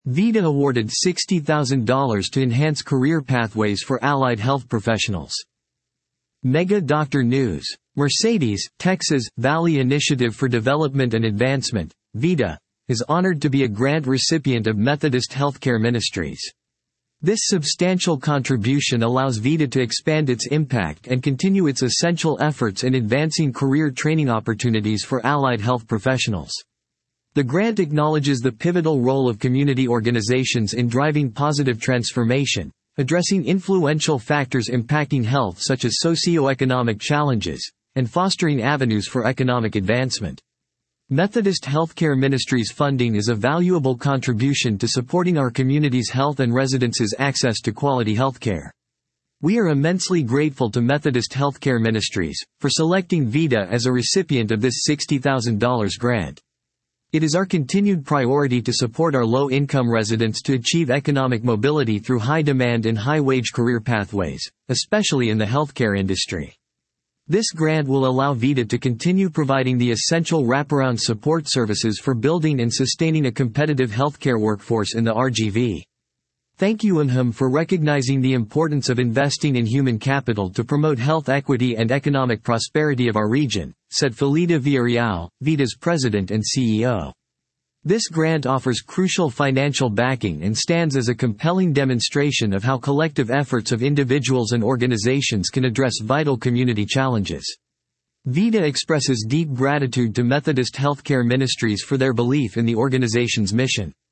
VIDA awarded $60,000 to enhance career pathways for allied health professionals. Mega Doctor News. Mercedes, Texas, Valley Initiative for Development and Advancement, VIDA, is honored to be a grant recipient of Methodist Healthcare Ministries. This substantial contribution allows VIDA to expand its impact and continue its essential efforts in advancing career training opportunities for allied health professionals. The grant acknowledges the pivotal role of community organizations in driving positive transformation, addressing influential factors impacting health such as socioeconomic challenges, and fostering avenues for economic advancement. Methodist Healthcare Ministries funding is a valuable contribution to supporting our community's health and residents' access to quality healthcare. We are immensely grateful to Methodist Healthcare Ministries for selecting VIDA as a recipient of this $60,000 grant. It is our continued priority to support our low-income residents to achieve economic mobility through high-demand and high-wage career pathways, especially in the healthcare industry. This grant will allow VIDA to continue providing the essential wraparound support services for building and sustaining a competitive healthcare workforce in the RGV. Thank you UNHAM for recognizing the importance of investing in human capital to promote health equity and economic prosperity of our region, said Felida Villarreal, VIDA's president and CEO. This grant offers crucial financial backing and stands as a compelling demonstration of how collective efforts of individuals and organizations can address vital community challenges. VIDA expresses deep gratitude to Methodist Healthcare Ministries for their belief in the organization's mission.